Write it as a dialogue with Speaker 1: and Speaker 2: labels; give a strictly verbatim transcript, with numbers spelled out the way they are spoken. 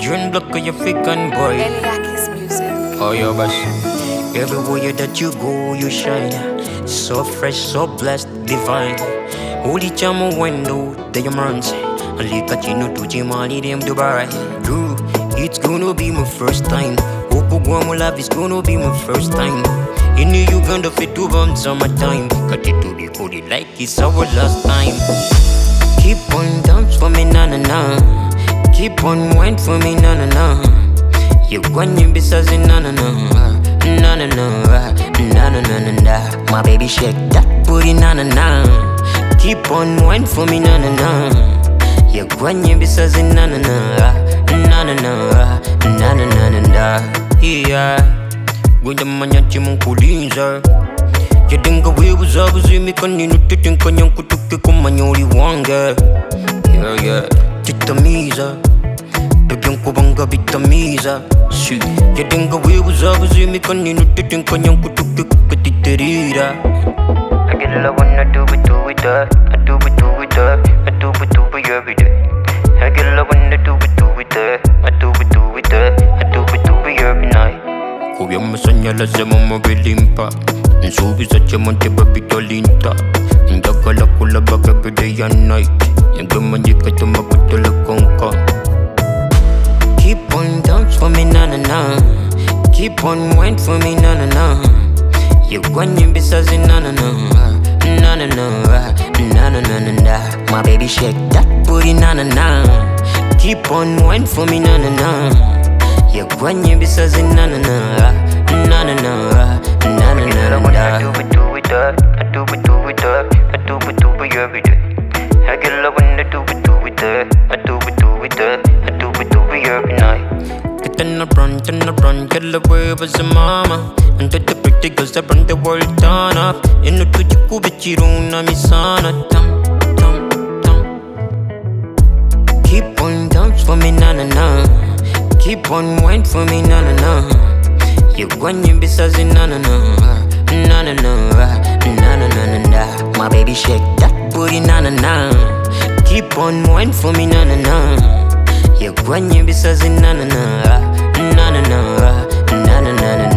Speaker 1: June block of your African boy.
Speaker 2: Eliakis music.
Speaker 1: Oh, yo, boss. Everywhere that you go, you shine. So fresh, so blessed, divine. Holy chamo window, diamonds. Ali kachino to Jimali, them Dubai. True, it's gonna be my first time. Okuguamu love is gonna be my first time. In Uganda, fit two bombs on my time. Cut it to be holy like it's our last time. Keep on dance for me, na na na. Keep on wine for me, na na na. You want you besides na na na. Na na na, na na na na na. My baby shake that booty, na na na. Keep on wine for me, na na na. You want you besides na na na. Na na na, na na na na na. Yeah. Gwenda manyachi munkulinza Yadinga wewe zabu zimi kaninu Titinka nyanku tuki kumanyori wange Yeah yeah Titamiza Bibyanku banga bitamiza Si Yadinga wewe zabu zimi kaninu Titinka nyanku tuki kukatitirira I get love when I do it, do it, uh I do it, do it, uh I do it, do it every day I get love when I do it, do it, uh I do it, do it, uh I do it, do it every night Kubya masanyala sema mabilimpa Nsubiza chemonte babitolinta Ndakala kula baga day and night Yagamanyika tumakutula konka Keep on dance for me na na na Keep on wine for me na na na Yugwanyi bisazi na na na Na na na Na na na na na My baby shake that booty na na na Keep on wine for me na na na Yagwanye bisazi na na na Na na na Na na na na I do it, do it, uh I do it, do it, uh I do it, do it every day I get love when I do it, do it, uh I do it, do it, uh I do it, do it every night Get in the run, in the run Get away with the mama And the pretty girls that run the world turn up Inu tujiku bichiruna misana Tam, tam, tam Keep on dance for me na na na Keep on wine for me, na na na. You want you besides na na na, na na na, na na na na. My baby shake that booty, na na na. Keep on wine for me, na na na. You want you besides na na na, na na na, na na na.